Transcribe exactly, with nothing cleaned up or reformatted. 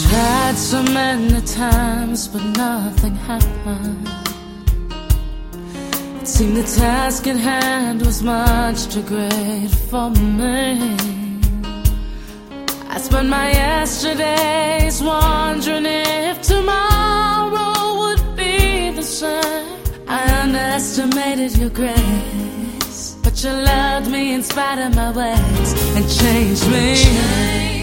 Tried so many times, but nothing happened. It seemed the task at hand was much too great for me. I spent my yesterdays wondering if tomorrow would be the same. I underestimated your grace, but you loved me in spite of my ways and changed me.